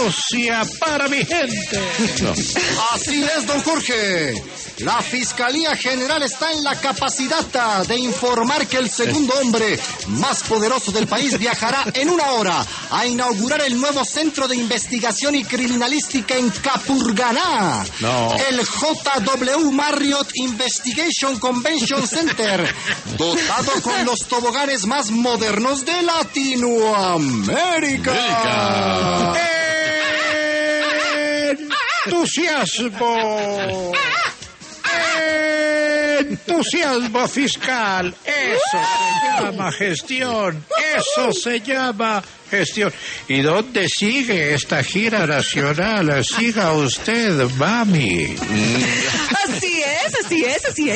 Justicia para mi gente. No. Así es, don Jorge. La Fiscalía General está en la capacidad de informar que el segundo hombre más poderoso del país viajará en 1 hora a inaugurar el nuevo Centro de Investigación y Criminalística en Capurganá. No. El JW Marriott Investigation Convention Center, dotado con los toboganes más modernos de Latinoamérica. Entusiasmo. Entusiasmo fiscal. Eso se llama gestión. Eso se llama gestión. ¿Y dónde sigue esta gira nacional? Siga usted, mami. Así es, así es, así es.